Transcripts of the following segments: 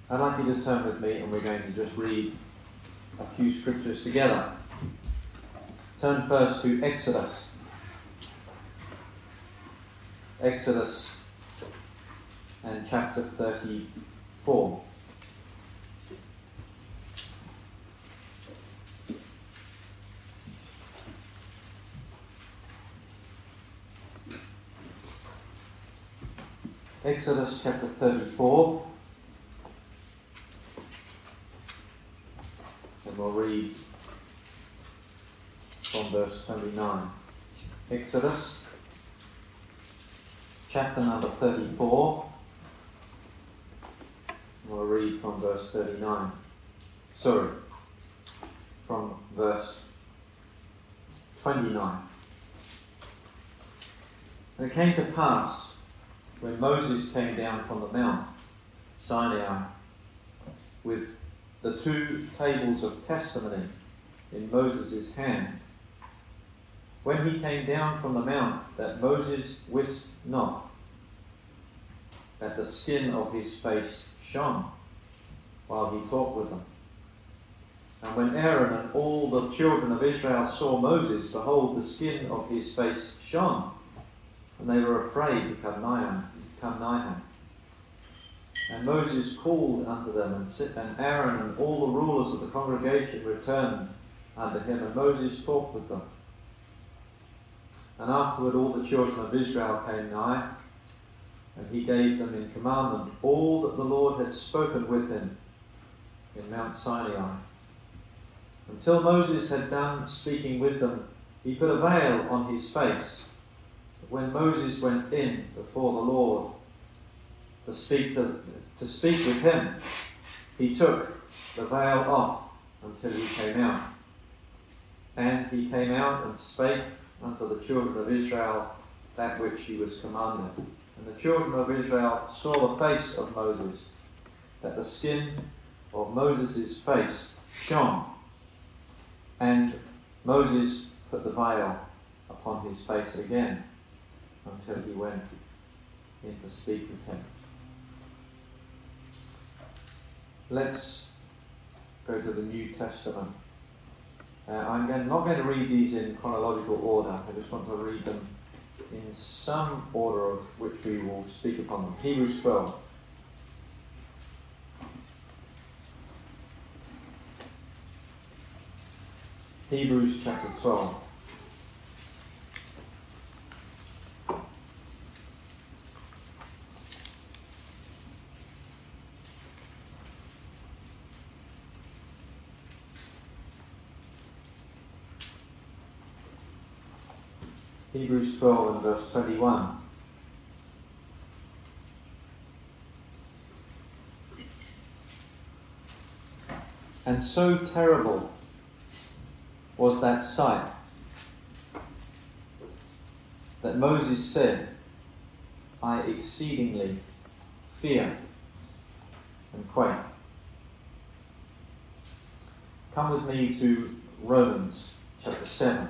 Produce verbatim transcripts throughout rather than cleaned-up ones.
I'd like you to turn with me and we're going to just read a few scriptures together. Turn first to Exodus. Exodus and chapter thirty-four. Exodus chapter thirty-four, and we'll read from verse twenty-nine. Exodus chapter number thirty-four, and we'll read from verse thirty-nine. Sorry, from verse twenty-nine. And it came to pass, when Moses came down from the Mount Sinai with the two tables of testimony in Moses' hand, when he came down from the mount, that Moses wist not that the skin of his face shone while he talked with them. And when Aaron and all the children of Israel saw Moses, behold, the skin of his face shone, and they were afraid to come nigh him. Come nigh him. And Moses called unto them, and, sit, and Aaron and all the rulers of the congregation returned unto him, and Moses talked with them. And afterward all the children of Israel came nigh, and he gave them in commandment all that the Lord had spoken with him in Mount Sinai. Until Moses had done speaking with them, he put a veil on his face. When Moses went in before the Lord to speak to, to speak with him, he took the veil off until he came out. And he came out and spake unto the children of Israel that which he was commanded. And the children of Israel saw the face of Moses, that the skin of Moses' face shone. And Moses put the veil upon his face again, until he went in to speak with him. Let's go to the New Testament. Uh, I'm going, not going to read these in chronological order. I just want to read them in some order of which we will speak upon them. Hebrews twelve. Hebrews chapter twelve. Hebrews twelve and verse twenty-one. And so terrible was that sight that Moses said, I exceedingly fear and quake. Come with me to Romans chapter seven.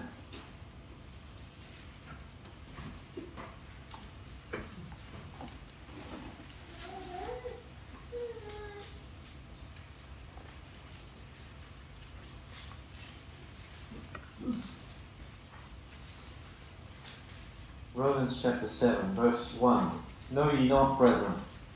Romans chapter seven, verse one. Know ye not, brethren,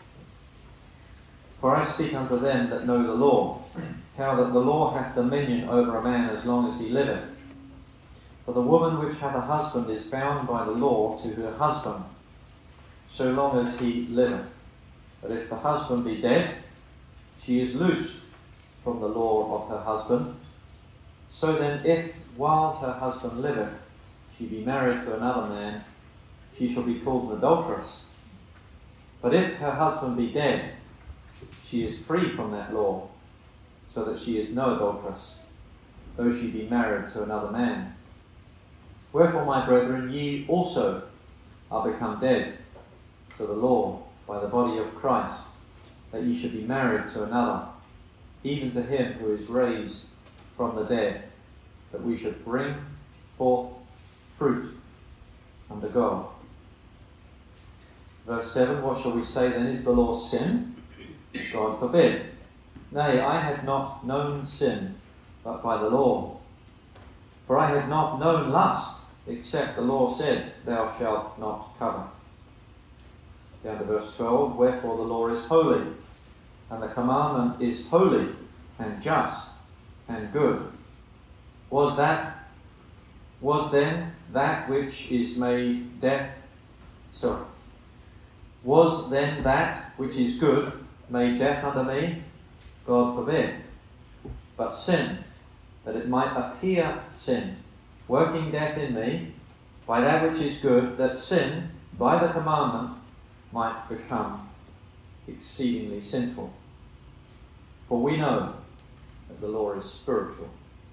for I speak unto them that know the law, how that the law hath dominion over a man as long as he liveth. For the woman which hath a husband is bound by the law to her husband, so long as he liveth. But if the husband be dead, she is loosed from the law of her husband. So then, if while her husband liveth, she be married to another man, she shall be called an adulteress. But if her husband be dead, she is free from that law, so that she is no adulteress, though she be married to another man. Wherefore, my brethren, ye also are become dead to the law by the body of Christ, that ye should be married to another, even to him who is raised from the dead, that we should bring forth fruit unto God. Verse seven, what shall we say then? Is the law sin? God forbid. Nay, I had not known sin, but by the law. For I had not known lust, except the law said, Thou shalt not covet. Down to verse twelve, Wherefore the law is holy, and the commandment is holy, and just, and good. Was that, was then that which is made death, sorry, was then that which is good made death unto me? God forbid. But sin, that it might appear sin, working death in me, by that which is good, that sin, by the commandment, might become exceedingly sinful. For we know that the law is spiritual.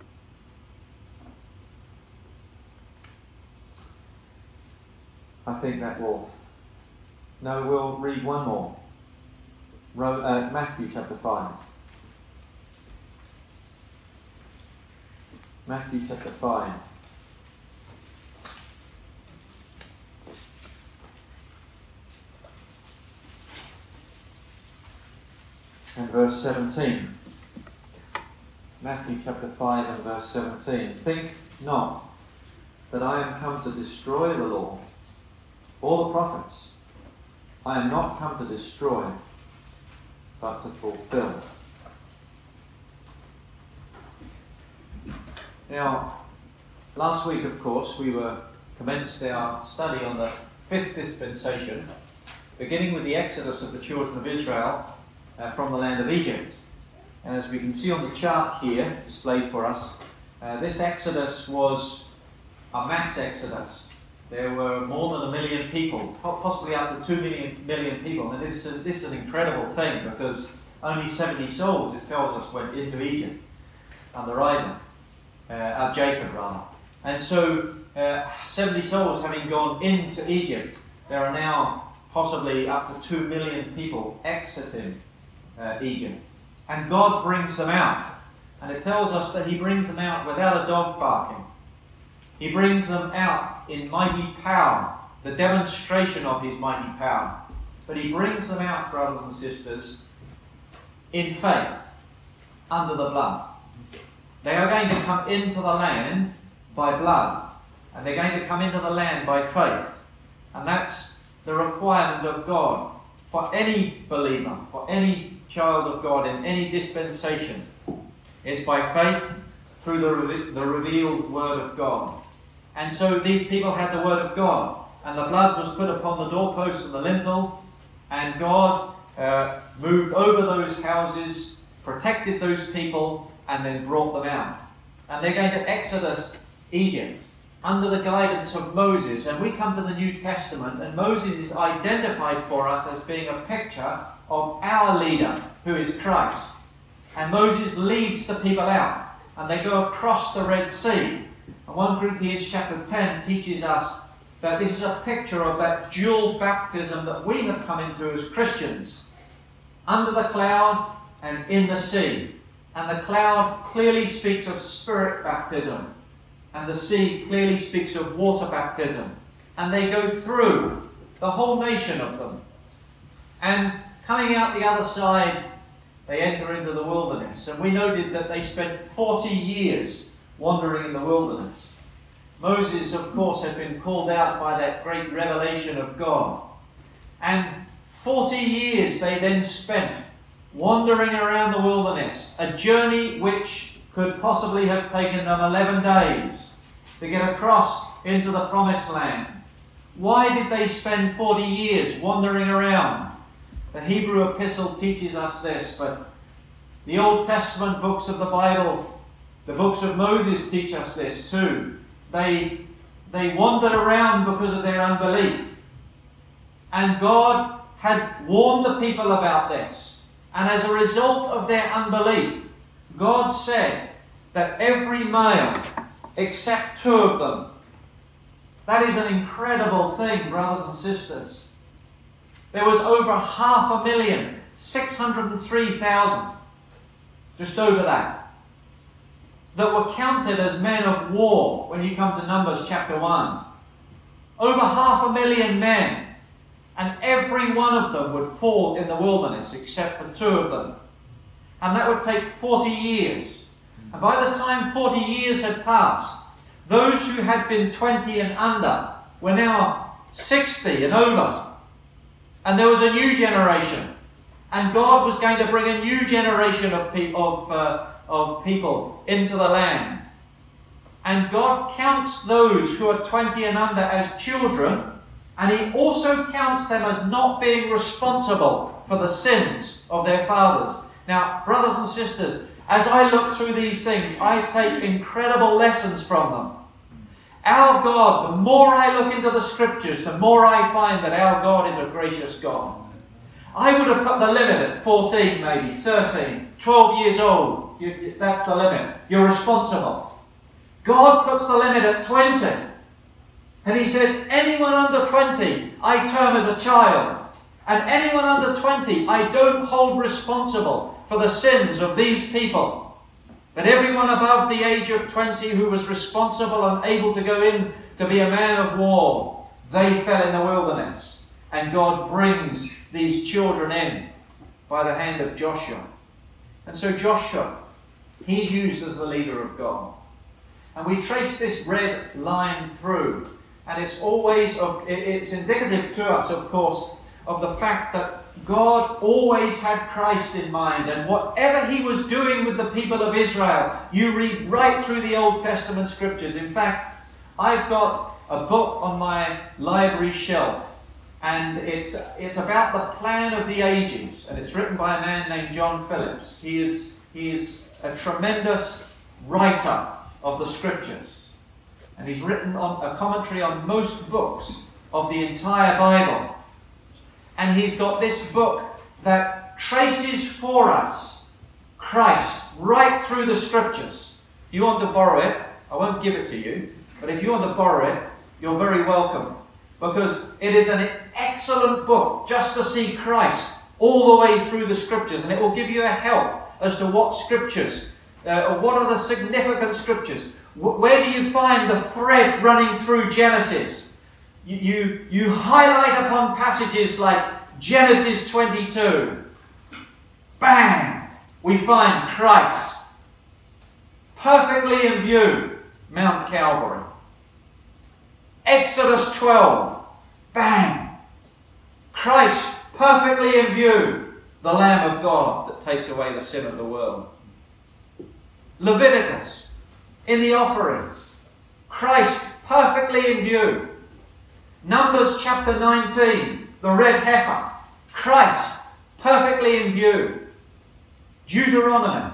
I think that will... No, we'll read one more. Ro- uh, Matthew chapter five. Matthew chapter five. And verse seventeen. Matthew chapter five and verse seventeen. Think not that I am come to destroy the law or the prophets. I am not come to destroy, but to fulfill. Now, last week, of course, we were commenced our study on the fifth dispensation, beginning with the exodus of the children of Israel uh, from the land of Egypt. And as we can see on the chart here, displayed for us, uh, this exodus was a mass exodus. There were more than a million people, possibly up to two million, million people. And this is, this is an incredible thing, because only seventy souls, it tells us, went into Egypt under Isaac, uh, uh, Jacob rather. And so uh, seventy souls having gone into Egypt, there are now possibly up to two million people exiting uh, Egypt. And God brings them out. And it tells us that He brings them out without a dog barking. He brings them out in mighty power, the demonstration of His mighty power. But He brings them out, brothers and sisters, in faith, under the blood. They are going to come into the land by blood, and they're going to come into the land by faith. And that's the requirement of God for any believer, for any child of God in any dispensation, is by faith through the, re- the revealed Word of God. And so these people had the Word of God, and the blood was put upon the doorpost and the lintel, and God uh, moved over those houses, protected those people, and then brought them out. And they're going to Exodus Egypt under the guidance of Moses. And we come to the New Testament, and Moses is identified for us as being a picture of our leader, who is Christ. And Moses leads the people out, and they go across the Red Sea. And First Corinthians chapter ten teaches us that this is a picture of that dual baptism that we have come into as Christians. Under the cloud and in the sea. And the cloud clearly speaks of spirit baptism. And the sea clearly speaks of water baptism. And they go through, the whole nation of them. And coming out the other side, they enter into the wilderness. And we noted that they spent forty years wandering in the wilderness. Moses, of course, had been called out by that great revelation of God. And forty years they then spent wandering around the wilderness, a journey which could possibly have taken them eleven days to get across into the promised land. Why did they spend forty years wandering around? The Hebrew epistle teaches us this, but the Old Testament books of the Bible, the books of Moses, teach us this too. They, they wandered around because of their unbelief. And God had warned the people about this. And as a result of their unbelief, God said that every male, except two of them, that is an incredible thing, brothers and sisters. There was over half a million, six hundred three thousand, just over that, that were counted as men of war when you come to Numbers chapter one. Over half a million men. and every one of them would fall in the wilderness except for two of them. And that would take forty years. And by the time forty years had passed, those who had been twenty and under were now sixty and over. And there was a new generation. And God was going to bring a new generation of, pe- of, uh, of people into the land. And God counts those who are twenty and under as children, and He also counts them as not being responsible for the sins of their fathers. Now, brothers and sisters, as I look through these things, I take incredible lessons from them. Our God, the more I look into the Scriptures, the more I find that our God is a gracious God. I would have put the limit at fourteen, maybe, thirteen, twelve years old. You, you, that's the limit. You're responsible. God puts the limit at twenty. And He says, anyone under twenty, I term as a child. And anyone under twenty, I don't hold responsible for the sins of these people. But everyone above the age of twenty who was responsible and able to go in to be a man of war, they fell in the wilderness. And God brings these children in by the hand of Joshua. And so Joshua, he's used as the leader of God. And we trace this red line through. And it's always, of, it's indicative to us, of course, of the fact that God always had Christ in mind. And whatever He was doing with the people of Israel, you read right through the Old Testament Scriptures. In fact, I've got a book on my library shelf. And it's, it's about the plan of the ages. And it's written by a man named John Phillips. He is, he is a tremendous writer of the Scriptures. And he's written on a commentary on most books of the entire Bible. And he's got this book that traces for us Christ right through the Scriptures. If you want to borrow it, I won't give it to you. But if you want to borrow it, you're very welcome. Because it is an excellent book just to see Christ all the way through the Scriptures. And it will give you a help as to what Scriptures, uh, what are the significant Scriptures. Where do you find the thread running through Genesis? You, you, you highlight upon passages like Genesis twenty-two. Bang! We find Christ. Perfectly in view, Mount Calvary. Exodus twelve. Bang! Christ perfectly in view, the Lamb of God that takes away the sin of the world. Leviticus. In the offerings, Christ perfectly in view. Numbers chapter nineteen, the red heifer, Christ perfectly in view. Deuteronomy,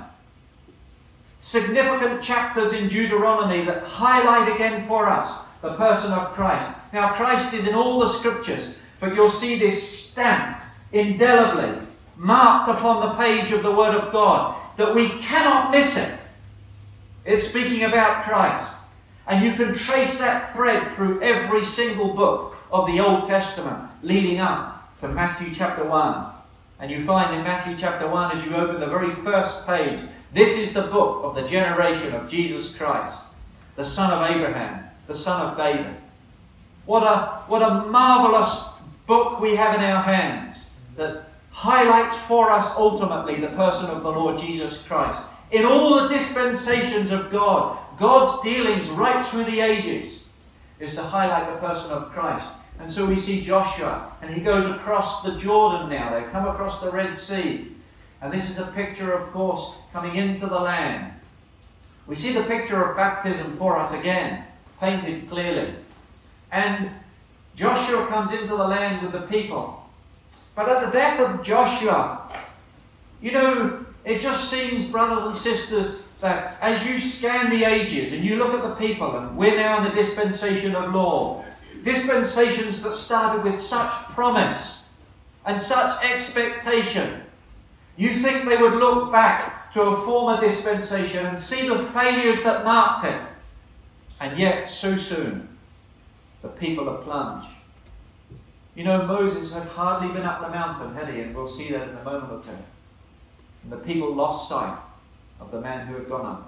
significant chapters in Deuteronomy that highlight again for us the person of Christ. Now Christ is in all the Scriptures, but you'll see this stamped indelibly, marked upon the page of the Word of God, that we cannot miss it. It's speaking about Christ. And you can trace that thread through every single book of the Old Testament, leading up to Matthew chapter one. And you find in Matthew chapter one, as you open the very first page, this is the book of the generation of Jesus Christ, the son of Abraham, the son of David. What a, what a marvelous book we have in our hands that highlights for us ultimately the person of the Lord Jesus Christ. In all the dispensations of God, God's dealings right through the ages is to highlight the person of Christ. And so we see Joshua, and he goes across the Jordan now. They come across the Red Sea. And this is a picture, of course, coming into the land. We see the picture of baptism for us again, painted clearly. And Joshua comes into the land with the people. But at the death of Joshua, you know, it just seems, brothers and sisters, that as you scan the ages and you look at the people, and we're now in the dispensation of law, dispensations that started with such promise and such expectation, you think they would look back to a former dispensation and see the failures that marked it. And yet, so soon, the people are plunged. You know, Moses had hardly been up the mountain, had he? And we'll see that in a moment or two. And the people lost sight of the man who had gone up.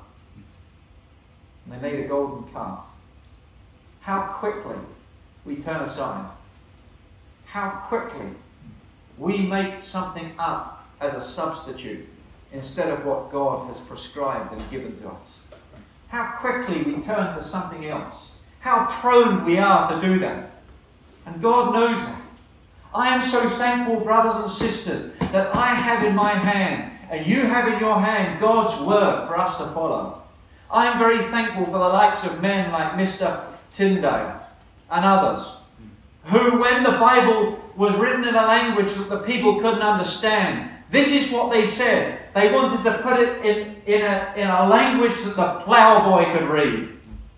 And they made a golden calf. How quickly we turn aside. how quickly we make something up as a substitute instead of what God has prescribed and given to us. How quickly we turn to something else. How prone we are to do that. And God knows that. I am so thankful, brothers and sisters, that I have in my hand, and you have in your hand, God's word for us to follow. I am very thankful for the likes of men like Mister Tyndale and others, who, when the Bible was written in a language that the people couldn't understand, this is what they said. They wanted to put it in, in, a, in a language that the ploughboy could read.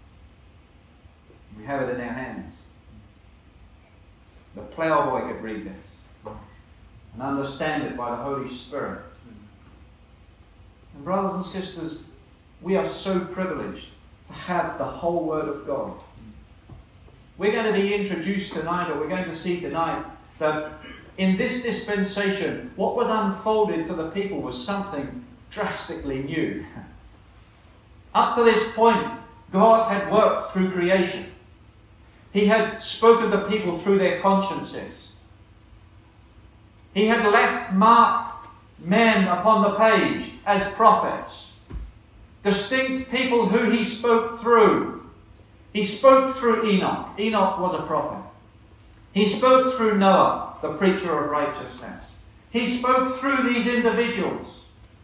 We have it in our hands. The ploughboy could read this and understand it by the Holy Spirit. And brothers and sisters, we are so privileged to have the whole Word of God. We're going to be introduced tonight, or we're going to see tonight, that in this dispensation, what was unfolded to the people was something drastically new. Up to this point, God had worked through creation. He had spoken to people through their consciences. He had left marked men upon the page as prophets. Distinct people who he spoke through. He spoke through Enoch. Enoch was a prophet. He spoke through Noah, the preacher of righteousness. He spoke through these individuals.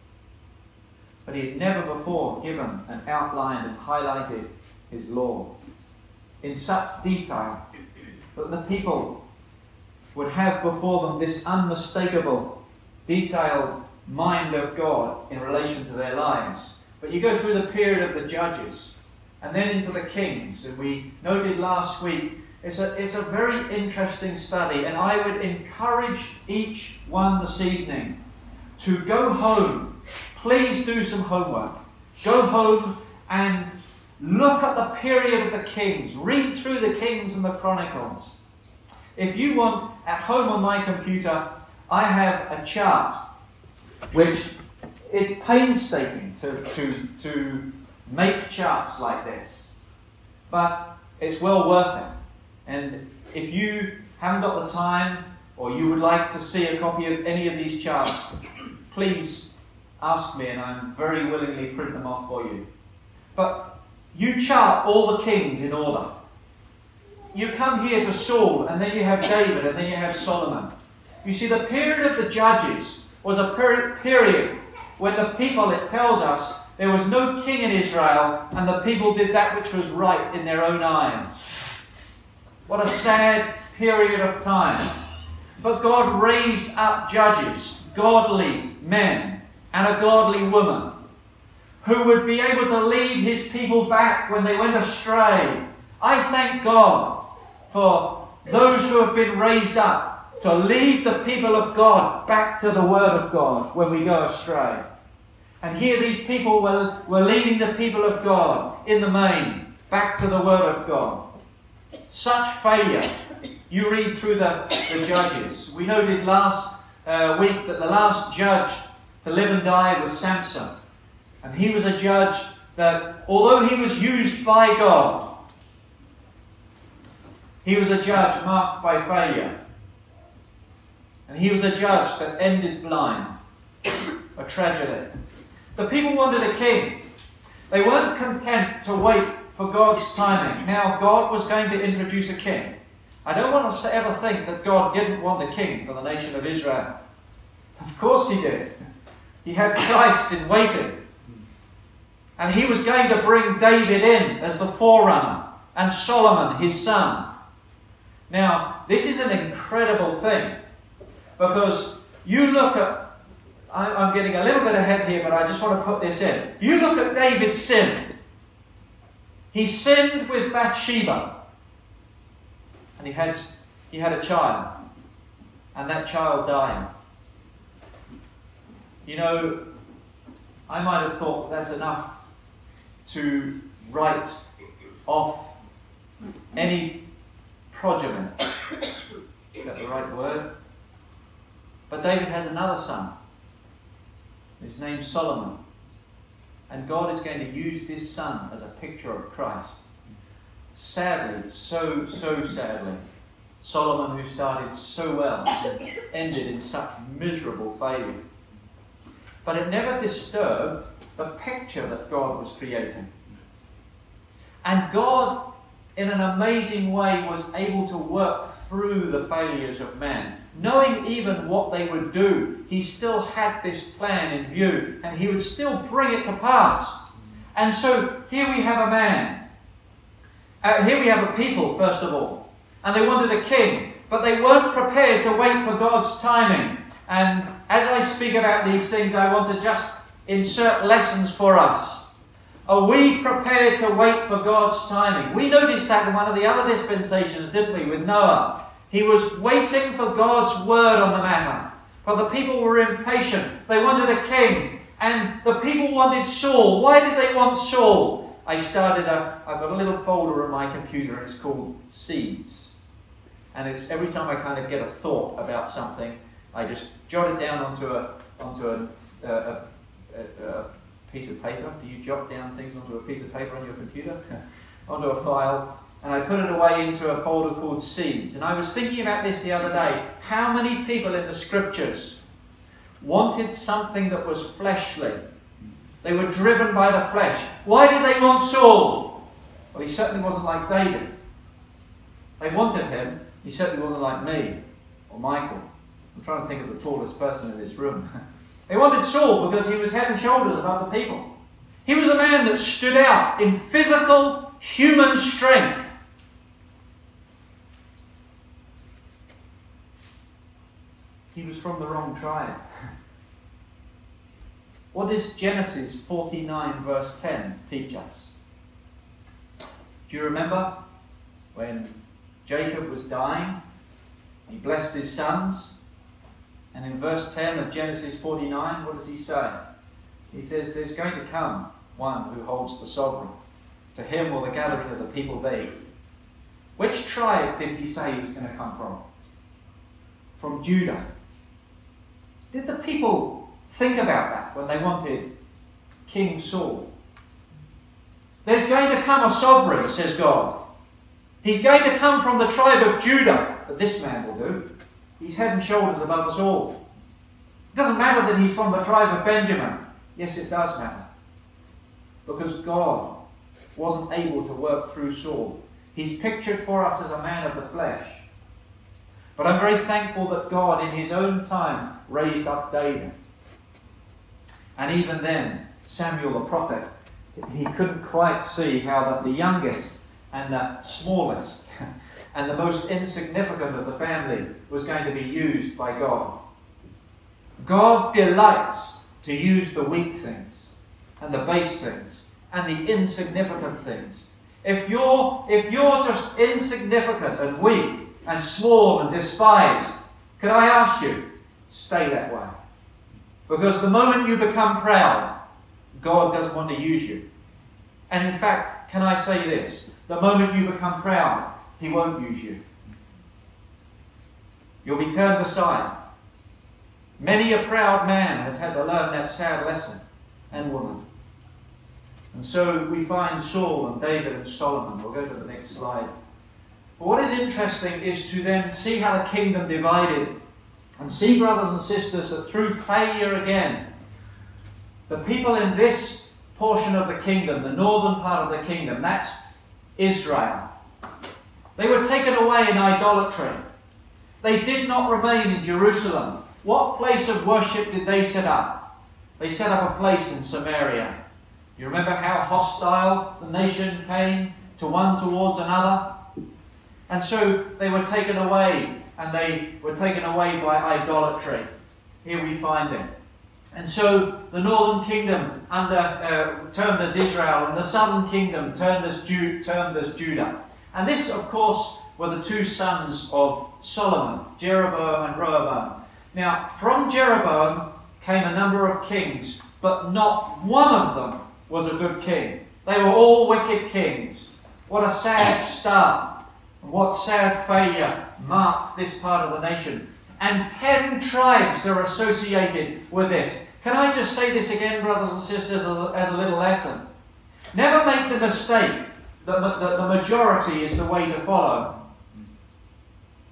But he had never before given and outlined and highlighted his law in such detail that the people would have before them this unmistakable, detailed mind of God in relation to their lives. But you go through the period of the judges and then into the kings, and we noted last week, it's a, it's a very interesting study, and I would encourage each one this evening to go home. Please do some homework. Go home and look at the period of the kings. Read through the Kings and the Chronicles. If you want, at home on my computer, I have a chart which it's painstaking to, to, to make charts like this. But it's well worth it. And if you haven't got the time, or you would like to see a copy of any of these charts, please ask me and I'm very willingly print them off for you. But you chart all the kings in order. You come here to Saul, and then you have David, and then you have Solomon. You see, the period of the judges was a peri- period when the people, it tells us, there was no king in Israel, and the people did that which was right in their own eyes. What a sad period of time. But God raised up judges, godly men, and a godly woman, who would be able to lead his people back when they went astray. I thank God for those who have been raised up to lead the people of God back to the Word of God when we go astray. And here these people were, were leading the people of God in the main back to the Word of God. Such failure. You read through the, the judges. We noted last uh, week that the last judge to live and die was Samson. And he was a judge that, although he was used by God, he was a judge marked by failure. And he was a judge that ended blind. A tragedy. The people wanted a king. They weren't content to wait for God's timing. Now God was going to introduce a king. I don't want us to ever think that God didn't want a king for the nation of Israel. Of course he did. He had Christ in waiting. And he was going to bring David in as the forerunner, and Solomon, his son. Now, this is an incredible thing, because you look at, I'm getting a little bit ahead here, but I just want to put this in. You look at David's sin. He sinned with Bathsheba, and he had, he had a child, and that child died. You know, I might have thought that's enough to write off any progeny. Is that the right word? But David has another son. His name's Solomon. And God is going to use this son as a picture of Christ. Sadly, so, so sadly, Solomon, who started so well, ended in such miserable failure. But it never disturbed the picture that God was creating. And God, in an amazing way, was able to work through the failures of man. Knowing even what they would do, he still had this plan in view, and he would still bring it to pass. And so here we have a man. Uh, here we have a people, first of all. And they wanted a king, but they weren't prepared to wait for God's timing. And as I speak about these things, I want to just insert lessons for us. Are we prepared to wait for God's timing? We noticed that in one of the other dispensations, didn't we, with Noah? He was waiting for God's word on the matter. But the people were impatient. They wanted a king. And the people wanted Saul. Why did they want Saul? I started a, I've got a little folder on my computer, and it's called Seeds. And it's every time I kind of get a thought about something, I just jot it down onto a, onto a, a, a, a, a piece of paper. Do you jot down things onto a piece of paper on your computer? Onto a file. And I put it away into a folder called Seeds. And I was thinking about this the other day. How many people in the Scriptures wanted something that was fleshly? They were driven by the flesh. Why did they want Saul? Well, he certainly wasn't like David. They wanted him. He certainly wasn't like me or Michael. I'm trying to think of the tallest person in this room. They wanted Saul because he was head and shoulders above the people. He was a man that stood out in physical, human strength. He was from the wrong tribe. What does Genesis forty-nine verse ten teach us? Do you remember when Jacob was dying? He blessed his sons. And in verse ten of Genesis forty-nine, what does he say? He says, there's going to come one who holds the sovereign. To him will the gathering of the people be. Which tribe did he say he was going to come from? From Judah. Did the people think about that when they wanted King Saul? There's going to come a sovereign, says God. He's going to come from the tribe of Judah, but this man will do. He's head and shoulders above us all. It doesn't matter that he's from the tribe of Benjamin. Yes, it does matter. Because God wasn't able to work through Saul. He's pictured for us as a man of the flesh. But I'm very thankful that God, in his own time, raised up David. And even then, Samuel the prophet, he couldn't quite see how that the youngest and the smallest and the most insignificant of the family was going to be used by God. God delights to use the weak things and the base things and the insignificant things. If you're, if you're just insignificant and weak and small and despised, can I ask you, stay that way. Because the moment you become proud, God doesn't want to use you. And in fact, can I say this? The moment you become proud, he won't use you. You'll be turned aside. Many a proud man has had to learn that sad lesson, and woman. And so we find Saul and David and Solomon. We'll go to the next slide. But what is interesting is to then see how the kingdom divided and see, brothers and sisters, that through failure again, the people in this portion of the kingdom, the northern part of the kingdom, that's Israel, they were taken away in idolatry. They did not remain in Jerusalem. What place of worship did they set up? They set up a place in Samaria. You remember how hostile the nation came to one towards another? And so they were taken away, and they were taken away by idolatry. Here we find it. And so the northern kingdom under, uh, termed as Israel, and the southern kingdom termed as, Ju- termed as Judah. And this, of course, were the two sons of Solomon, Jeroboam and Rehoboam. Now, from Jeroboam came a number of kings, but not one of them was a good king. They were all wicked kings. What a sad start. What sad failure marked this part of the nation. And ten tribes are associated with this. Can I just say this again, brothers and sisters, as a little lesson? Never make the mistake that the majority is the way to follow.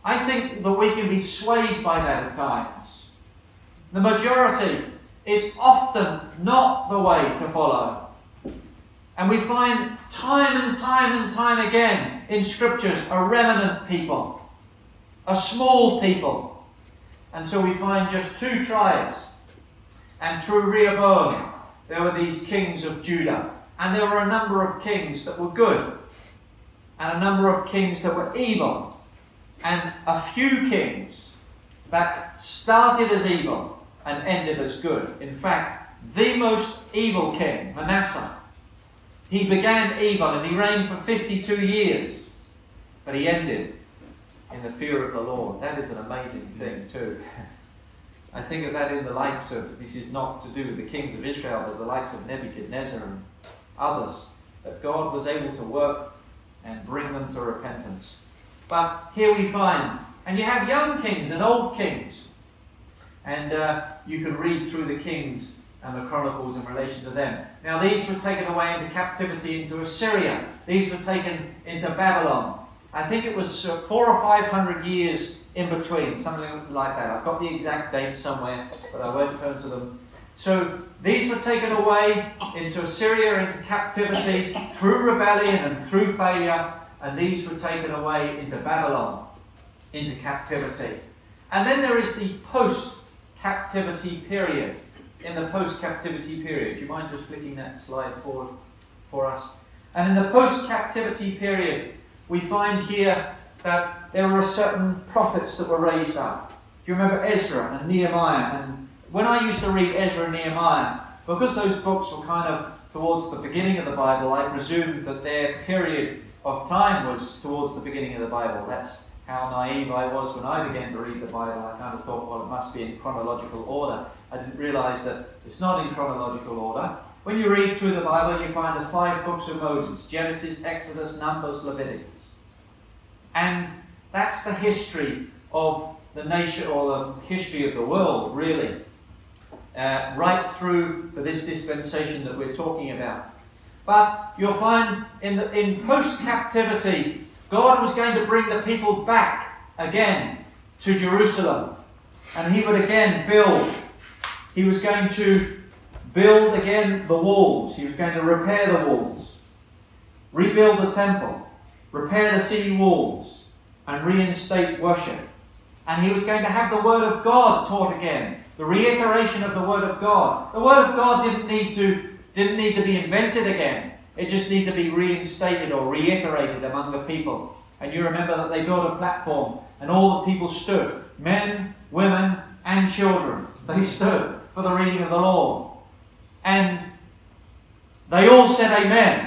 I think that we can be swayed by that at times. The majority is often not the way to follow. And we find time and time and time again in Scriptures a remnant people, a small people. And so we find just two tribes. And through Rehoboam, there were these kings of Judah. And there were a number of kings that were good, and a number of kings that were evil, and a few kings that started as evil and ended as good. In fact, the most evil king, Manasseh, he began evil and he reigned for fifty-two years, but he ended in the fear of the Lord. That is an amazing thing too. I think of that in the likes of, this is not to do with the kings of Israel, but the likes of Nebuchadnezzar and others, that God was able to work and bring them to repentance. But here we find, and you have young kings and old kings, and uh, you can read through the kings and the chronicles in relation to them. Now these were taken away into captivity into Assyria. These were taken into Babylon. I think it was uh, four or five hundred years in between, something like that. I've got the exact date somewhere, but I won't turn to them. So these were taken away into Assyria, into captivity, through rebellion and through failure, and these were taken away into Babylon, into captivity. And then there is the post-captivity period. In the post-captivity period, do you mind just flicking that slide forward for us? And in the post-captivity period, we find here that there were certain prophets that were raised up. Do you remember Ezra and Nehemiah? And when I used to read Ezra and Nehemiah, because those books were kind of towards the beginning of the Bible, I presumed that their period of time was towards the beginning of the Bible. That's how naive I was when I began to read the Bible. I kind of thought, well, it must be in chronological order. I didn't realize that it's not in chronological order. When you read through the Bible, you find the five books of Moses: Genesis, Exodus, Numbers, Leviticus. And that's the history of the nation, or the history of the world, really. Uh, right through to this dispensation that we're talking about. But you'll find in, the, in post-captivity, God was going to bring the people back again to Jerusalem. And He would again build. He was going to build again the walls. He was going to repair the walls. Rebuild the temple. Repair the city walls. And reinstate worship. And He was going to have the Word of God taught again. The reiteration of the Word of God. The Word of God didn't need to, didn't need to be invented again. It just needed to be reinstated or reiterated among the people. And you remember that they built a platform and all the people stood. Men, women and children. They stood for the reading of the law. And they all said amen.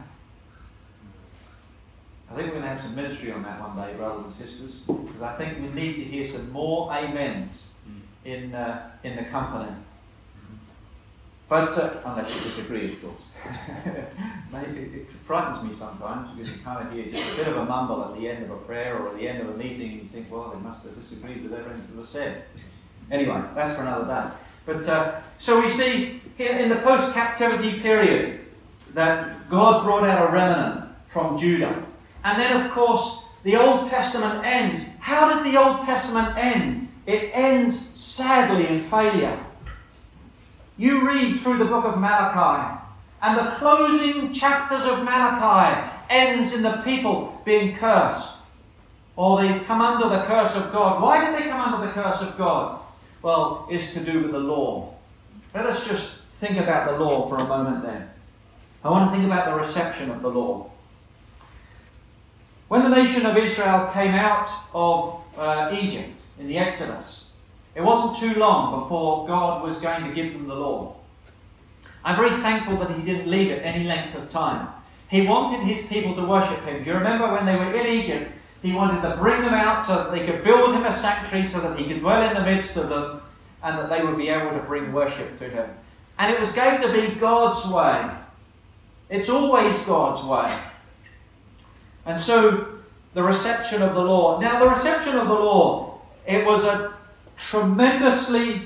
I think we're going to have some ministry on that one day, brothers and sisters. Because I think we need to hear some more amens in uh, in the company. But, uh, unless you disagree, of course. Maybe it frightens me sometimes because you kind of hear just a bit of a mumble at the end of a prayer or at the end of a meeting and you think, well, they must have disagreed with everything that was said. Anyway, that's for another day. But, uh, so we see here in the post-captivity period that God brought out a remnant from Judah. And then, of course, the Old Testament ends. How does the Old Testament end? It ends sadly in failure. You read through the book of Malachi, and the closing chapters of Malachi ends in the people being cursed. Or they come under the curse of God. Why did they come under the curse of God? Well, it's to do with the law. Let us just think about the law for a moment then. I want to think about the reception of the law. When the nation of Israel came out of uh, Egypt in the Exodus, it wasn't too long before God was going to give them the law. I'm very thankful that He didn't leave it any length of time. He wanted His people to worship Him. Do you remember when they were in Egypt, He wanted to bring them out so that they could build Him a sanctuary so that He could dwell in the midst of them and that they would be able to bring worship to Him. And it was going to be God's way. It's always God's way. And so, the reception of the law. Now, the reception of the law, it was a tremendously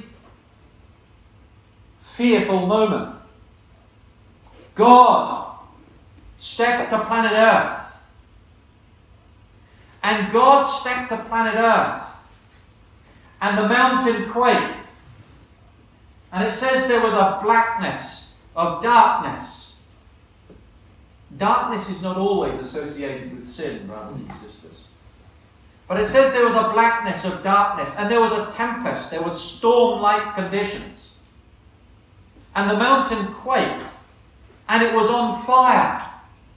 fearful moment. God stepped to planet Earth And God stepped to planet Earth. And the mountain quaked. And it says there was a blackness of darkness. Darkness is not always associated with sin, brothers and sisters. But it says there was a blackness of darkness. And there was a tempest. There was storm-like conditions. And the mountain quaked. And it was on fire.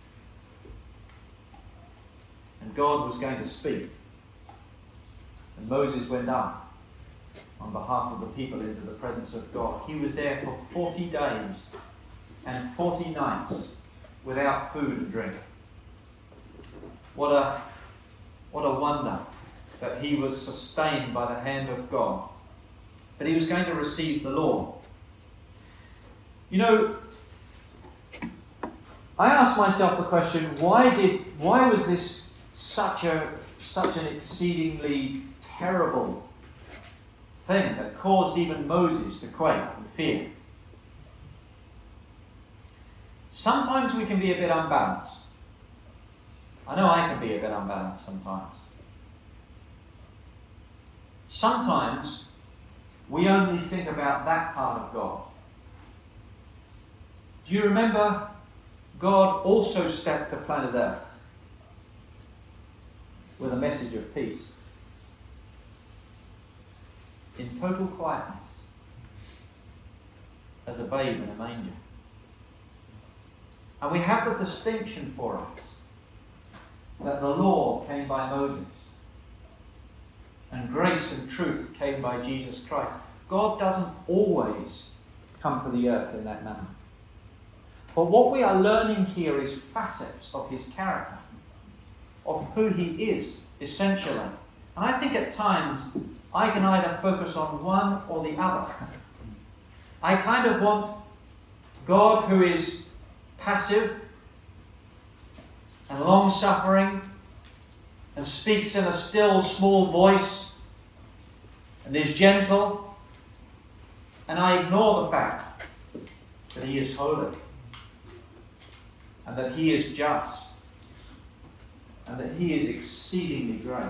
And God was going to speak. And Moses went up on behalf of the people into the presence of God. He was there for forty days and forty nights without food and drink. What a, what a wonder that he was sustained by the hand of God. But he was going to receive the law. You know, I asked myself the question, why did why was this such a such an exceedingly terrible thing that caused even Moses to quake and fear? Sometimes we can be a bit unbalanced. I know I can be a bit unbalanced sometimes. Sometimes we only think about that part of God. Do you remember God also stepped to planet Earth with a message of peace in total quietness as a babe in a manger. And we have the distinction for us that the law came by Moses and grace and truth came by Jesus Christ. God doesn't always come to the earth in that manner. But what we are learning here is facets of his character, of who he is, essentially. And I think at times I can either focus on one or the other. I kind of want God who is passive and long-suffering and speaks in a still, small voice and is gentle. And I ignore the fact that he is holy and that he is just and that he is exceedingly great.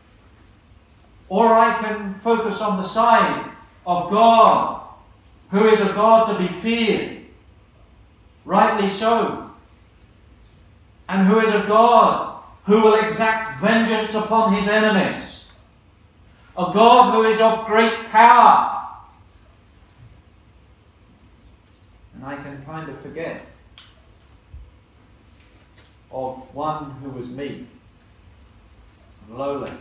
Or I can focus on the side of God, who is a God to be feared, rightly so, and who is a God who will exact vengeance upon his enemies, a God who is of great power. And I can kind of forget of one who was meek and lowly,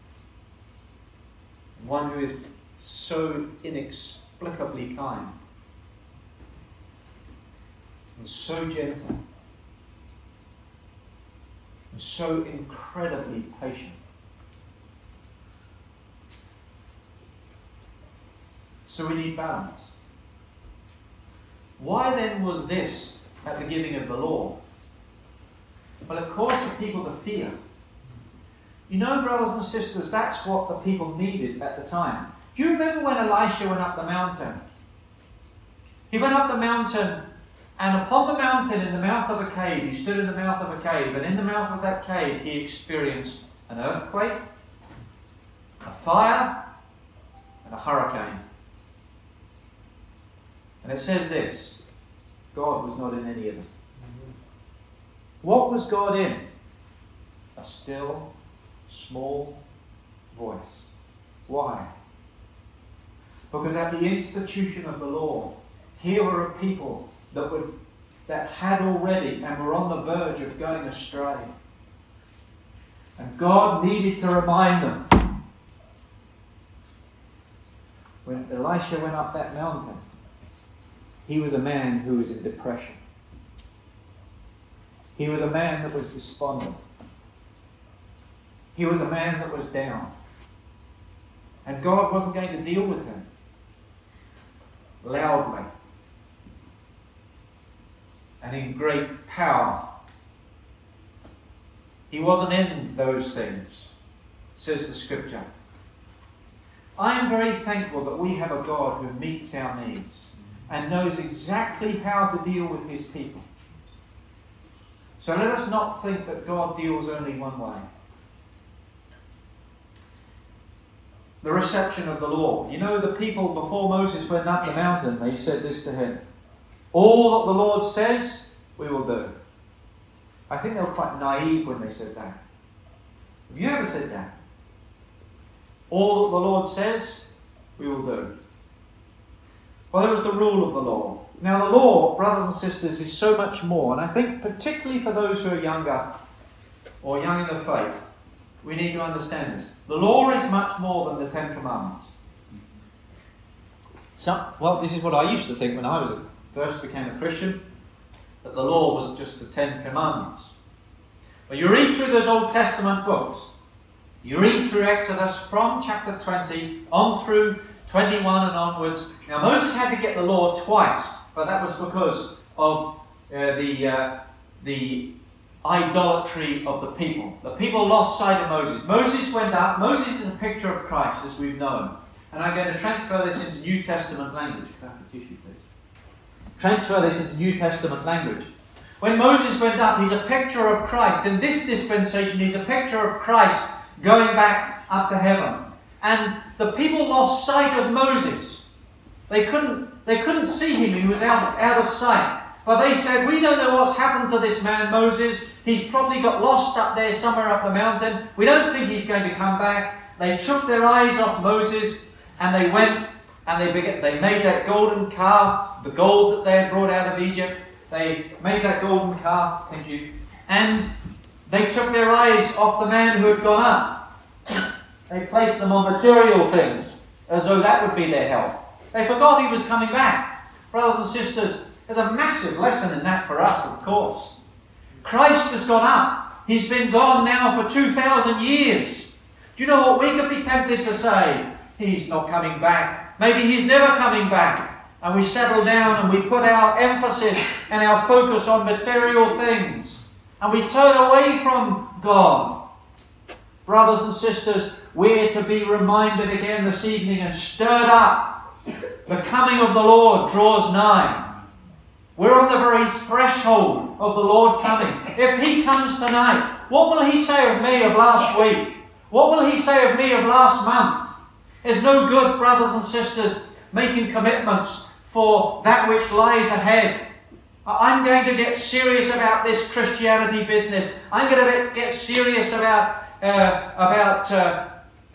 one who is so inexplicably kind and so gentle and so incredibly patient. So we need balance. Why then was this at the giving of the law? Well, it caused the people to fear. You know, brothers and sisters, that's what the people needed at the time. Do you remember when Elisha went up the mountain? He went up the mountain, and upon the mountain in the mouth of a cave, he stood in the mouth of a cave, and in the mouth of that cave he experienced an earthquake, a fire, and a hurricane. And it says this, God was not in any of them. What was God in? A still, small voice. Why? Because at the institution of the law, here were a people that would that had already and were on the verge of going astray. And God needed to remind them. When Elisha went up that mountain, he was a man who was in depression. He was a man that was despondent. He was a man that was down. And God wasn't going to deal with him loudly and in great power. He wasn't in those things, says the scripture. I am very thankful that we have a God who meets our needs and knows exactly how to deal with his people. So let us not think that God deals only one way. the reception of the law. You know, the people before Moses went up the mountain, they said this to him: all that the Lord says, we will do. I think they were quite naive when they said that. Have you ever said that? All that the Lord says, we will do. Well, there was the rule of the law. Now, the law, brothers and sisters, is so much more. And I think particularly for those who are younger or young in the faith, we need to understand this. The law is much more than the Ten Commandments. So, well, this is what I used to think when I was first became a Christian, that the law was just the Ten Commandments. But you read through those Old Testament books, you read through Exodus from chapter twenty on through twenty-one and onwards. Now, Moses had to get the law twice, but that was because of uh, the uh, the idolatry of the people. The people lost sight of Moses. Moses went up. Moses is a picture of Christ, as we've known. And I'm going to transfer this into New Testament language. Can I have a tissue, please? Transfer this into New Testament language. When Moses went up, he's a picture of Christ. In this dispensation, he's a picture of Christ going back up to heaven. And the people lost sight of Moses. They couldn't, they couldn't see him. He was out, out of sight. But they said, we don't know what's happened to this man Moses. He's probably got lost up there somewhere up the mountain. We don't think he's going to come back. They took their eyes off Moses and they went and they, began, they made that golden calf, the gold that they had brought out of Egypt. They made that golden calf, thank you. And they took their eyes off the man who had gone up. They placed them on material things, as though that would be their help. They forgot he was coming back. Brothers and sisters, there's a massive lesson in that for us, of course. Christ has gone up. He's been gone now for two thousand years. Do you know what we could be tempted to say? He's not coming back. Maybe he's never coming back. And we settle down and we put our emphasis and our focus on material things. And we turn away from God. Brothers and sisters, we're to be reminded again this evening and stirred up. The coming of the Lord draws nigh. We're on the very threshold of the Lord coming. If he comes tonight, what will he say of me of last week? What will he say of me of last month? It's no good, brothers and sisters, making commitments for that which lies ahead. I'm going to get serious about this Christianity business. I'm going to get serious about uh, about uh,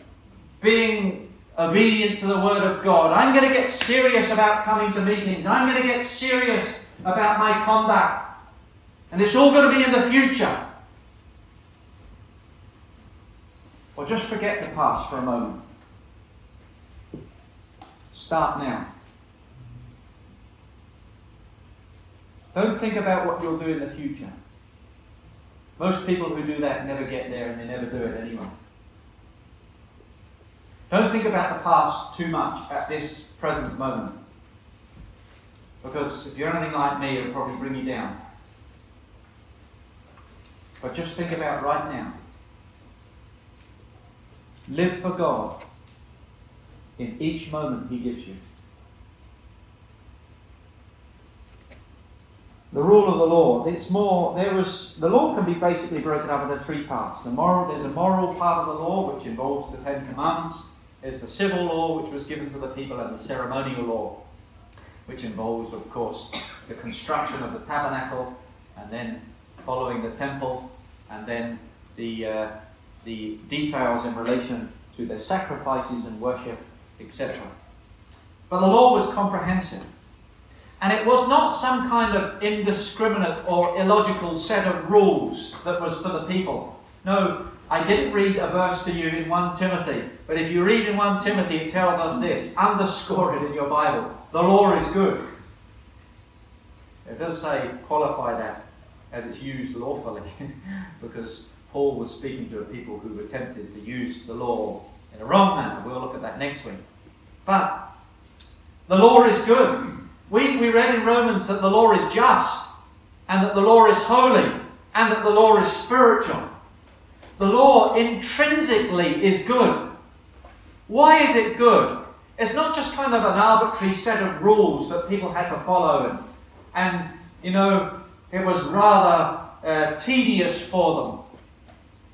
being obedient to the Word of God. I'm going to get serious about coming to meetings. I'm going to get serious about my conduct. And it's all going to be in the future. Or just forget the past for a moment. Start now. Don't think about what you'll do in the future. Most people who do that never get there and they never do it anyway. Don't think about the past too much at this present moment. Because if you're anything like me, it'll probably bring you down. But just think about right now. Live for God in each moment he gives you. The rule of the law, it's more, there was, the law can be basically broken up into three parts. The moral, there's a moral part of the law, which involves the Ten Commandments. There's the civil law, which was given to the people, and the ceremonial law, which involves, of course, the construction of the tabernacle, and then following the temple, and then the, uh, the details in relation to their sacrifices and worship, et cetera. But the law was comprehensive. And it was not some kind of indiscriminate or illogical set of rules that was for the people. No, I didn't read a verse to you in First Timothy, but if you read in First Timothy, it tells us this. Underscore it in your Bible. The law is good. It does say qualify that as it's used lawfully, because Paul was speaking to a people who were tempted to use the law in a wrong manner. We'll look at that next week. But the law is good. We, we read in Romans that the law is just, and that the law is holy, and that the law is spiritual. The law intrinsically is good. Why is it good? It's not just kind of an arbitrary set of rules that people had to follow, and, and you know, it was rather uh, tedious for them.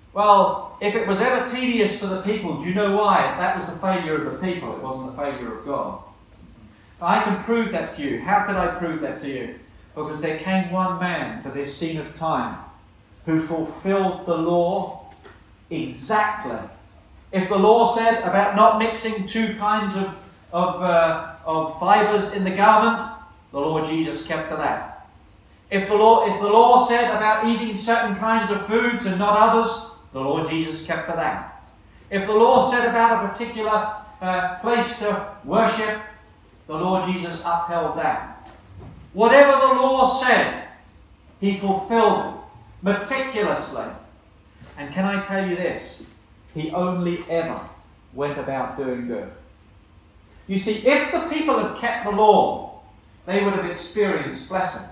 Well, if it was ever tedious for the people, do you know why? That was the failure of the people. It wasn't the failure of God. I can prove that to you. How could I prove that to you? Because there came one man to this scene of time who fulfilled the law exactly. If the law said about not mixing two kinds of, of, uh, of fibres in the garment, the Lord Jesus kept to that. If the law, if the law said about eating certain kinds of foods and not others, the Lord Jesus kept to that. If the law said about a particular uh, place to worship, the Lord Jesus upheld that. Whatever the law said, he fulfilled it meticulously. And can I tell you this? He only ever went about doing good. You see, if the people had kept the law, they would have experienced blessing.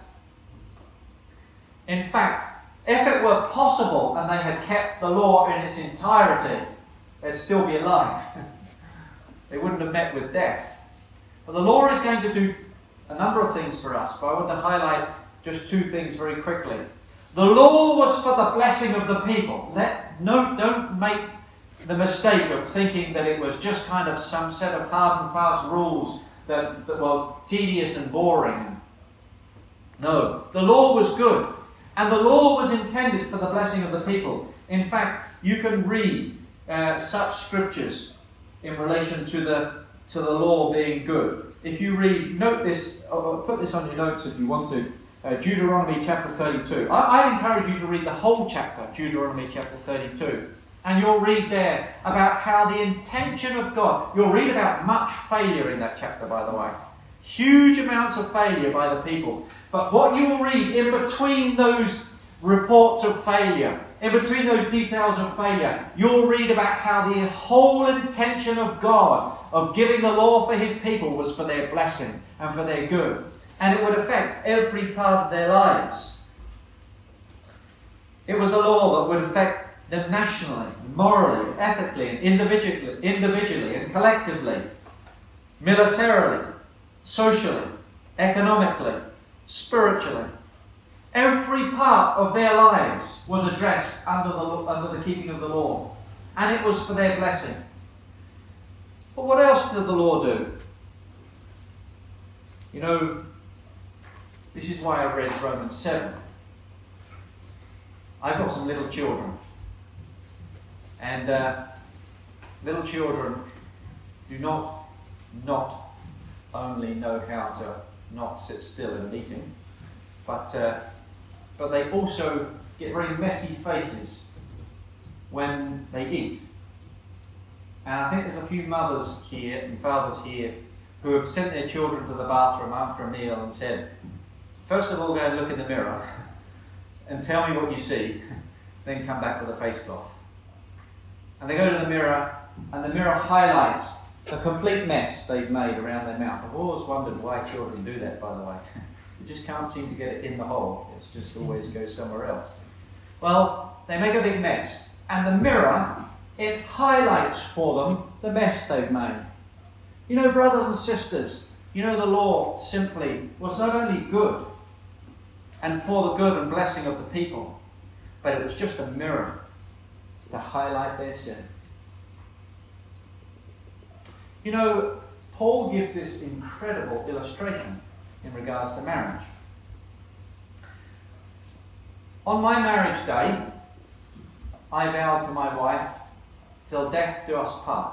In fact, if it were possible and they had kept the law in its entirety, they'd still be alive. They wouldn't have met with death. But the law is going to do a number of things for us, but I want to highlight just two things very quickly. The law was for the blessing of the people. Let, no, don't make the mistake of thinking that it was just kind of some set of hard and fast rules that, that were tedious and boring. No, the law was good. And the law was intended for the blessing of the people. In fact, you can read uh, such scriptures in relation to the, to the law being good. If you read, note this, or put this on your notes if you want to, uh, Deuteronomy chapter thirty-two. I, I encourage you to read the whole chapter, Deuteronomy chapter thirty-two. And you'll read there about how the intention of God, you'll read about much failure in that chapter, by the way. Huge amounts of failure by the people. But what you will read in between those reports of failure, in between those details of failure, you'll read about how the whole intention of God of giving the law for his people was for their blessing and for their good. And it would affect every part of their lives. It was a law that would affect them nationally, morally, ethically, and individually, individually and collectively, militarily, socially, economically, spiritually. Every part of their lives was addressed under the, under the keeping of the law. And it was for their blessing. But what else did the law do? You know, this is why I read Romans seven. I've got some little children. And uh, little children do not, not only know how to not sit still in a meeting, but, uh, but they also get very messy faces when they eat. And I think there's a few mothers here and fathers here who have sent their children to the bathroom after a meal and said, first of all, go and look in the mirror and tell me what you see, then come back with a face cloth. And they go to the mirror, and the mirror highlights a complete mess they've made around their mouth. I've always wondered why children do that, by the way. You just can't seem to get it in the hole. It just always goes somewhere else. Well, they make a big mess, and the mirror, it highlights for them the mess they've made. You know, brothers and sisters, you know the law simply was not only good and for the good and blessing of the people, but it was just a mirror to highlight their sin. You know, Paul gives this incredible illustration in regards to marriage. On my marriage day, I vowed to my wife, till death do us part.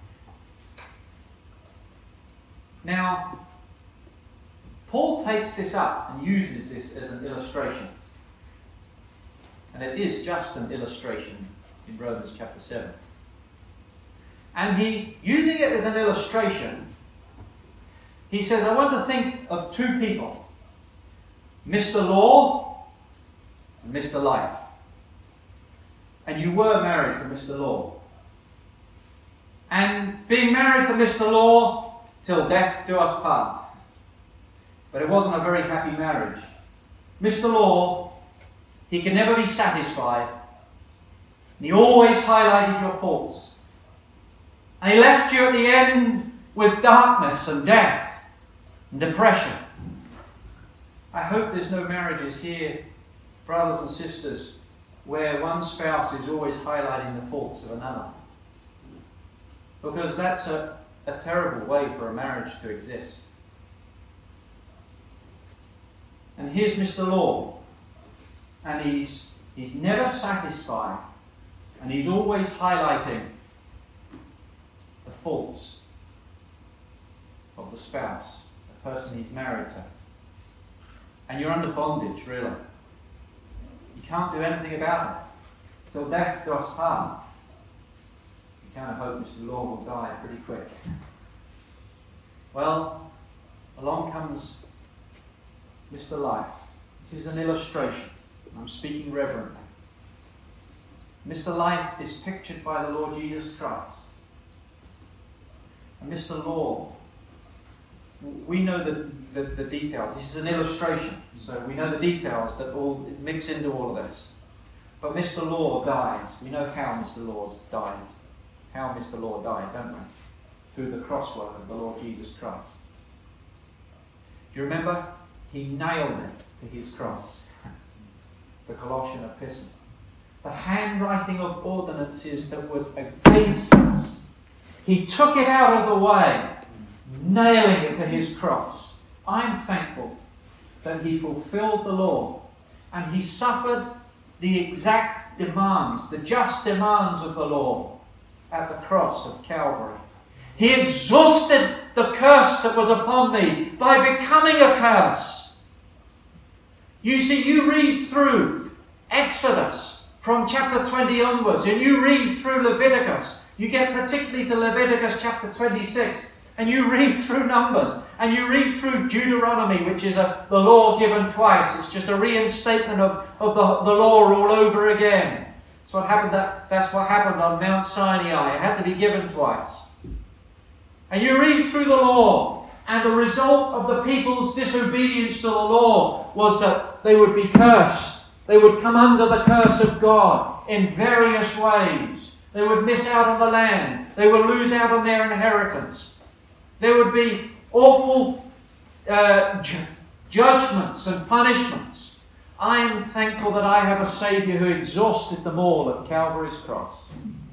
Now, Paul takes this up and uses this as an illustration. And it is just an illustration in Romans chapter seven. And he, using it as an illustration, he says, I want to think of two people, Mister Law and Mister Life. And you were married to Mister Law. And being married to Mister Law, till death do us part. But it wasn't a very happy marriage. Mister Law, he can never be satisfied. And he always highlighted your faults. And he left you at the end with darkness and death and depression. I hope there's no marriages here, brothers and sisters, where one spouse is always highlighting the faults of another. Because that's a, a terrible way for a marriage to exist. And here's Mister Law, and he's, he's never satisfied, and he's always highlighting the faults of the spouse, the person he's married to. And you're under bondage, really. You can't do anything about it. Till death do us part. You kind of hope Mister Law will die pretty quick. Well, along comes Mister Life. This is an illustration. I'm speaking reverently. Mister Life is pictured by the Lord Jesus Christ. And Mister Law, we know the, the, the details. This is an illustration, so we know the details that all mix into all of this. But Mister Law dies. We know how Mister Law's died. How Mister Law died, don't we? Through the crosswork of the Lord Jesus Christ. Do you remember? He nailed it to his cross. The Colossian epistle. The handwriting of ordinances that was against us. He took it out of the way, nailing it to his cross. I'm thankful that he fulfilled the law and he suffered the exact demands, the just demands of the law at the cross of Calvary. He exhausted the curse that was upon me by becoming a curse. You see, you read through Exodus from chapter twenty onwards, and you read through Leviticus. You get particularly to Leviticus chapter twenty-six, and you read through Numbers, and you read through Deuteronomy, which is a, the law given twice. It's just a reinstatement of, of the, the law all over again. That's what happened. That, that's what happened on Mount Sinai. It had to be given twice. And you read through the law, and the result of the people's disobedience to the law was that they would be cursed. They would come under the curse of God in various ways. They would miss out on the land. They would lose out on their inheritance. There would be awful uh, ju- judgments and punishments. I am thankful that I have a Saviour who exhausted them all at Calvary's cross.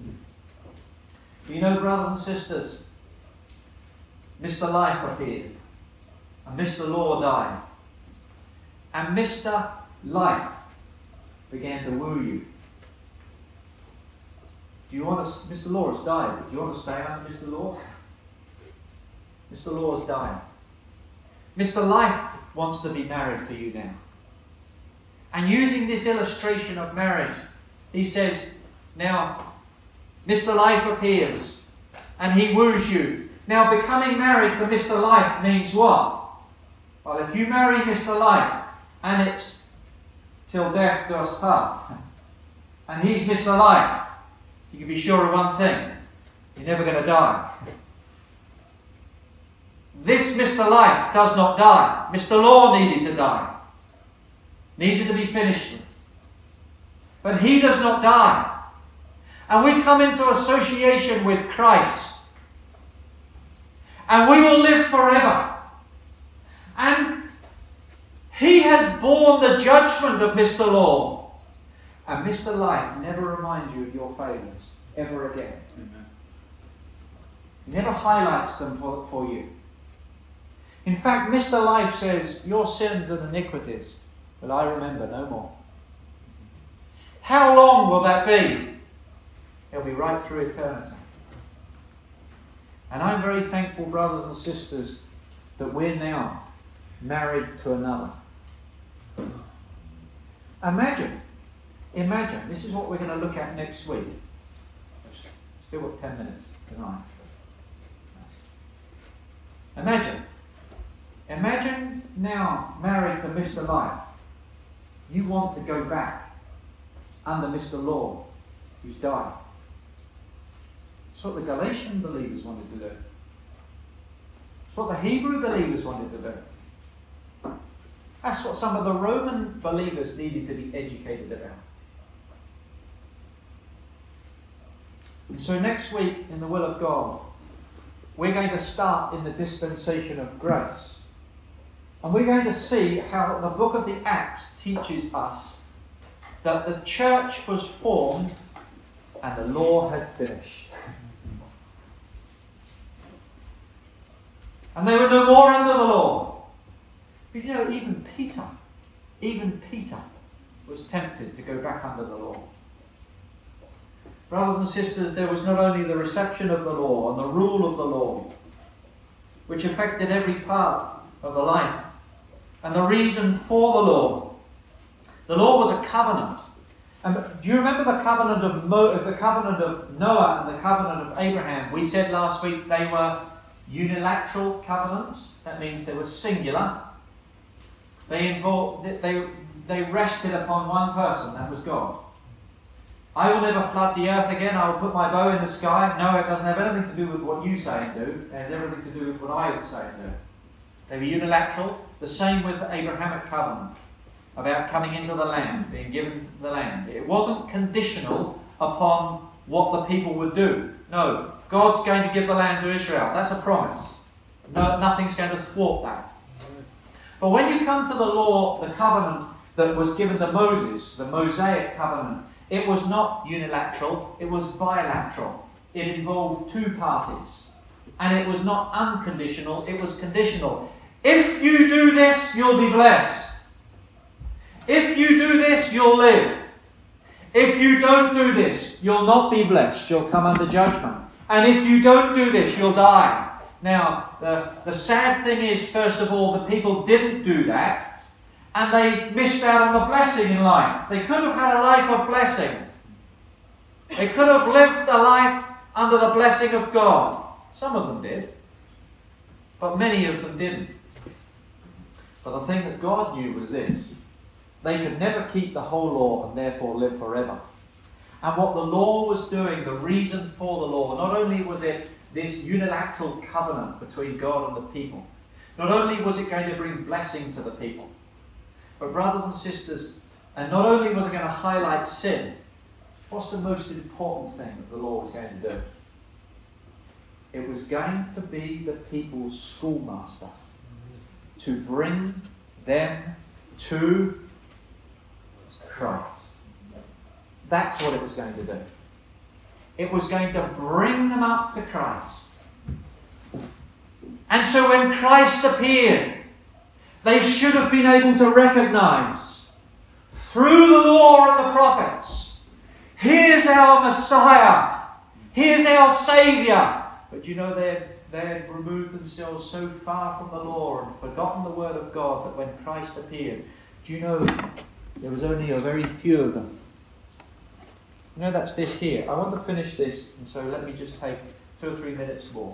You know, brothers and sisters, Mister Life appeared, and Mister Law died, and Mister Life began to woo you. Do you want to? Mister Law has died, but do you want to stay under Mister Law? Mister Law has died. Mister Life wants to be married to you now. And using this illustration of marriage, he says, now, Mister Life appears, and he woos you. Now, becoming married to Mister Life means what? Well, if you marry Mister Life, and it's till death do us part, and he's Mister Life, you can be sure of one thing: you're never going to die. This Mister Life does not die. Mister Law needed to die, needed to be finished with. But he does not die. And we come into association with Christ. And we will live forever. And he has borne the judgment of Mister Law. And Mister Life never reminds you of your failures ever again. Amen. He never highlights them for, for you. In fact, Mister Life says, your sins and iniquities will I remember no more. How long will that be? It'll be right through eternity. And I'm very thankful, brothers and sisters, that we're now married to another. Imagine, imagine, this is what we're going to look at next week. Still got ten minutes tonight. Imagine, imagine now married to Mister Life. You want to go back under Mister Law, who's died. It's what the Galatian believers wanted to do. It's what the Hebrew believers wanted to do. That's what some of the Roman believers needed to be educated about. And so next week, in the will of God, we're going to start in the dispensation of grace. And we're going to see how the book of the Acts teaches us that the church was formed and the law had finished. And they were no more under the law. But you know, even Peter, even Peter was tempted to go back under the law. Brothers and sisters, there was not only the reception of the law and the rule of the law, which affected every part of the life, and the reason for the law. The law was a covenant. And do you remember the covenant of Mo, the covenant of Noah and the covenant of Abraham? We said last week they were unilateral covenants. That means they were singular. They involved, they, they rested upon one person, that was God. I will never flood the earth again. I will put my bow in the sky. No, it doesn't have anything to do with what you say and do. It has everything to do with what I would say and do. They were unilateral. The same with the Abrahamic covenant about coming into the land, being given the land. It wasn't conditional upon what the people would do. No, God's going to give the land to Israel. That's a promise. No, nothing's going to thwart that. But when you come to the law, the covenant that was given to Moses, the Mosaic covenant, it was not unilateral, it was bilateral. It involved two parties. And it was not unconditional, it was conditional. If you do this, you'll be blessed. If you do this, you'll live. If you don't do this, you'll not be blessed. You'll come under judgment. And if you don't do this, you'll die. Now, the, the sad thing is, first of all, the people didn't do that. And they missed out on the blessing in life. They could have had a life of blessing. They could have lived a life under the blessing of God. Some of them did. But many of them didn't. But the thing that God knew was this. They could never keep the whole law and therefore live forever. And what the law was doing, the reason for the law, not only was it this unilateral covenant between God and the people, not only was it going to bring blessing to the people, but brothers and sisters, and not only was it going to highlight sin, what's the most important thing that the law was going to do? It was going to be the people's schoolmaster, to bring them to Christ. That's what it was going to do. It was going to bring them up to Christ. And so when Christ appeared, they should have been able to recognize through the law and the prophets, here's our Messiah, here's our Saviour. But you know, they had, they had removed themselves so far from the law and forgotten the word of God that when Christ appeared, do you know, there was only a very few of them. You know, that's this here. I want to finish this, and so let me just take two or three minutes more.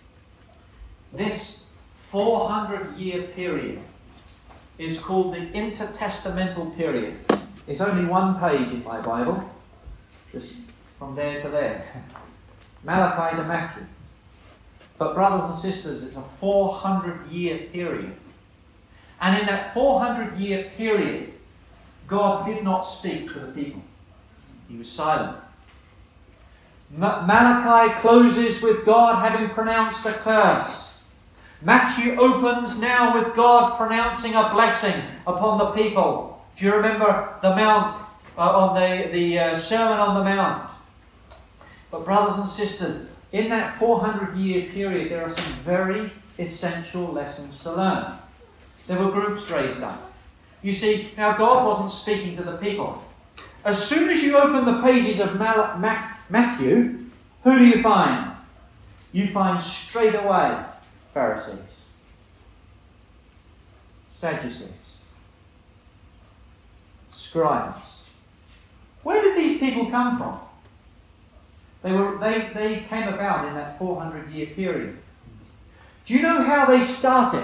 This four hundred year period is called the intertestamental period. It's only one page in my Bible, just from there to there. Malachi to Matthew. But brothers and sisters, it's a four hundred year period. And in that four hundred year period, God did not speak to the people. He was silent. Ma- Malachi closes with God having pronounced a curse. Matthew opens now with God pronouncing a blessing upon the people. Do you remember the Mount, uh, on the, the uh, Sermon on the Mount? But brothers and sisters, in that four hundred year period, there are some very essential lessons to learn. There were groups raised up. You see, now God wasn't speaking to the people. As soon as you open the pages of Mal- Ma- Matthew, who do you find? You find straight away Pharisees, Sadducees, scribes. Where did these people come from? They were they, they came about in that four hundred year period. Do you know how they started?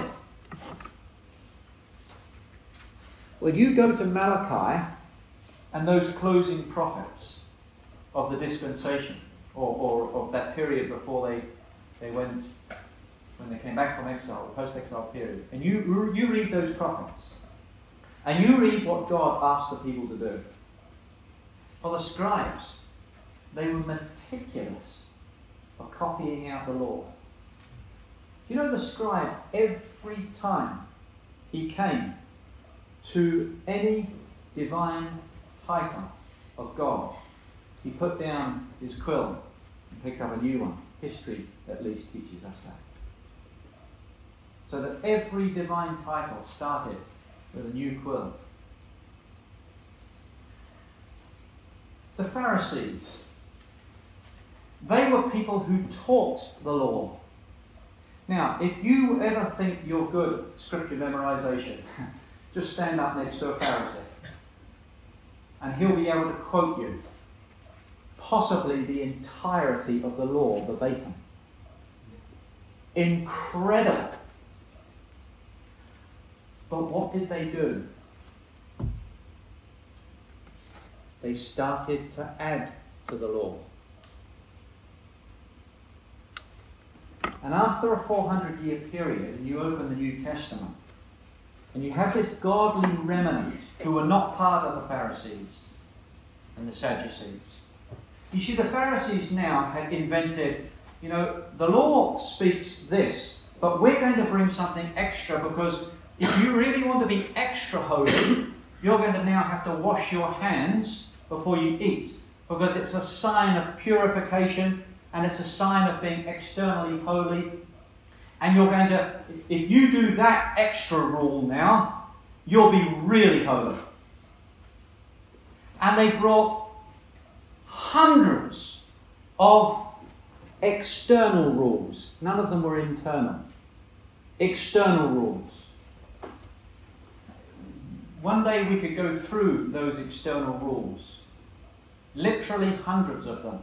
Well, you go to Malachi and those closing prophets of the dispensation, or, or of that period before they, they went, when they came back from exile, the post-exile period. And you, you read those prophets, and you read what God asked the people to do. Well, the scribes, they were meticulous of copying out the law. Do you know the scribe, every time he came to any divine title of God, he put down his quill and picked up a new one. History at least teaches us that. So that every divine title started with a new quill. The Pharisees, they were people who taught the law. Now, if you ever think you're good at scripture memorization, just stand up next to a Pharisee and he'll be able to quote you possibly the entirety of the law verbatim. Incredible. But what did they do? They started to add to the law. And after a four hundred year period, and you open the New Testament, and you have this godly remnant who are not part of the Pharisees and the Sadducees. You see, the Pharisees now had invented, you know, the law speaks this, but we're going to bring something extra, because if you really want to be extra holy, you're going to now have to wash your hands before you eat, because it's a sign of purification and it's a sign of being externally holy. And you're going to, if you do that extra rule now, you'll be really holy. And they brought hundreds of external rules. None of them were internal. External rules. One day we could go through those external rules. Literally hundreds of them.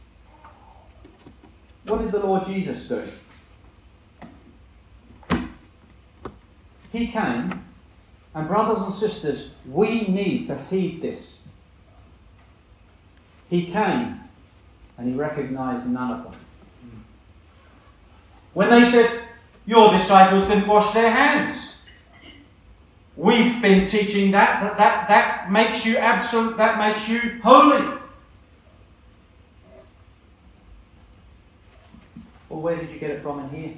What did the Lord Jesus do? He came, and brothers and sisters, we need to heed this. He came, and he recognized none of them. When they said, your disciples didn't wash their hands. We've been teaching that, that, that, that makes you absolute, that makes you holy. Well, where did you get it from in here?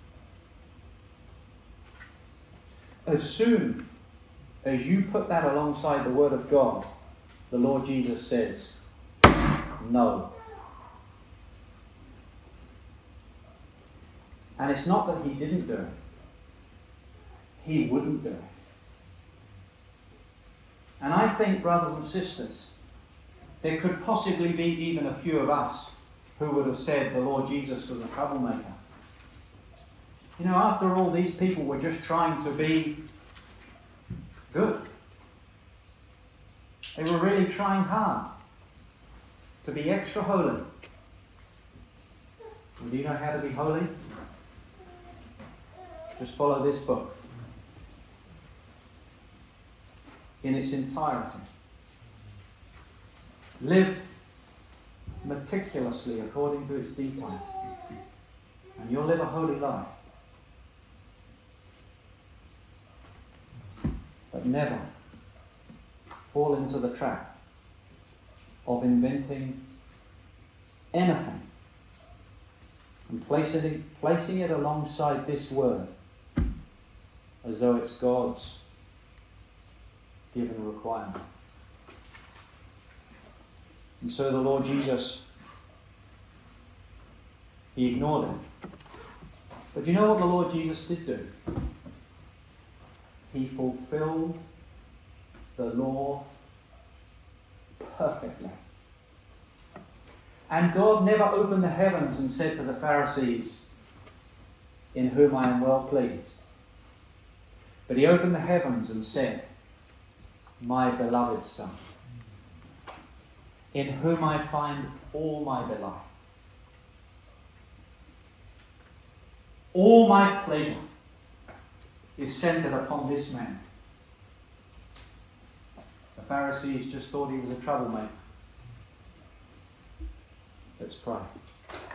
As soon as you put that alongside the Word of God, the Lord Jesus says, no. And it's not that he didn't do it. He wouldn't do it. And I think, brothers and sisters, there could possibly be even a few of us who would have said the Lord Jesus was a troublemaker. You know, after all, these people were just trying to be good. They were really trying hard to be extra holy. And do you know how to be holy? Just follow this book in its entirety. Live meticulously according to its details, and you'll live a holy life. But never fall into the trap of inventing anything and placing it, placing it alongside this word as though it's God's given requirement. And so the Lord Jesus, he ignored it. But you know what the Lord Jesus did do? He fulfilled the law perfectly. And God never opened the heavens and said to the Pharisees, in whom I am well pleased. But he opened the heavens and said, my beloved Son, in whom I find all my delight. All my pleasure is centered upon this man. The Pharisees just thought he was a troublemaker. Let's pray.